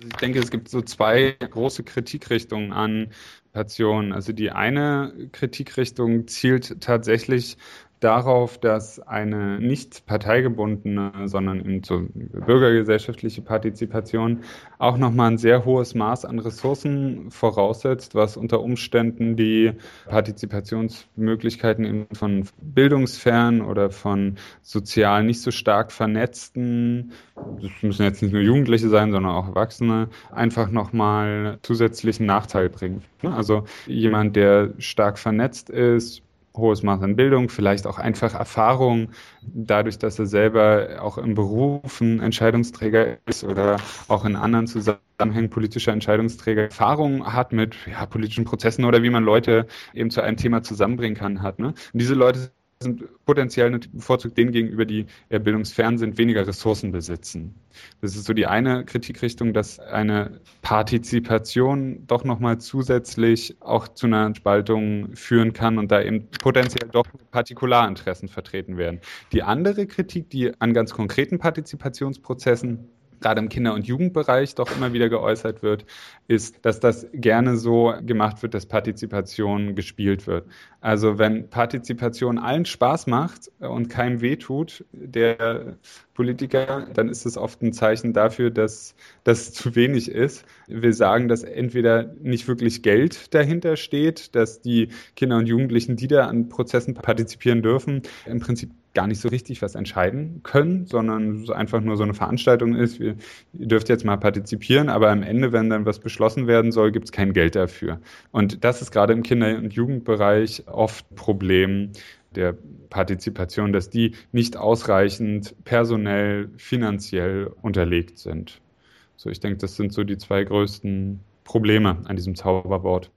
Ich denke, es gibt so zwei große Kritikrichtungen an Partizipation. Also die eine Kritikrichtung zielt tatsächlich darauf, dass eine nicht parteigebundene, sondern eben so bürgergesellschaftliche Partizipation auch nochmal ein sehr hohes Maß an Ressourcen voraussetzt, was unter Umständen die Partizipationsmöglichkeiten eben von bildungsfernen oder von sozial nicht so stark vernetzten, das müssen jetzt nicht nur Jugendliche sein, sondern auch Erwachsene, einfach nochmal zusätzlichen Nachteil bringt. Also jemand, der stark vernetzt ist, hohes Maß an Bildung, vielleicht auch einfach Erfahrung, dadurch, dass er selber auch im Beruf ein Entscheidungsträger ist oder auch in anderen Zusammenhängen politischer Entscheidungsträger Erfahrung hat mit politischen Prozessen oder wie man Leute eben zu einem Thema zusammenbringen kann, hat. Ne? Und diese Leute sind potenziell bevorzugt denen gegenüber, die eher bildungsfern sind, weniger Ressourcen besitzen. Das ist so die eine Kritikrichtung, dass eine Partizipation doch nochmal zusätzlich auch zu einer Spaltung führen kann und da eben potenziell doch Partikularinteressen vertreten werden. Die andere Kritik, die an ganz konkreten Partizipationsprozessen gerade im Kinder- und Jugendbereich doch immer wieder geäußert wird, ist, dass das gerne so gemacht wird, dass Partizipation gespielt wird. Also wenn Partizipation allen Spaß macht und keinem wehtut, der Politiker, dann ist es oft ein Zeichen dafür, dass das zu wenig ist. Wir sagen, dass entweder nicht wirklich Geld dahinter steht, dass die Kinder und Jugendlichen, die da an Prozessen partizipieren dürfen, im Prinzip gar nicht so richtig was entscheiden können, sondern es einfach nur so eine Veranstaltung ist. Ihr dürft jetzt mal partizipieren, aber am Ende, wenn dann was beschlossen werden soll, gibt es kein Geld dafür. Und das ist gerade im Kinder- und Jugendbereich oft ein Problem der Partizipation, dass die nicht ausreichend personell, finanziell unterlegt sind. So, ich denke, das sind so die zwei größten Probleme an diesem Zauberwort.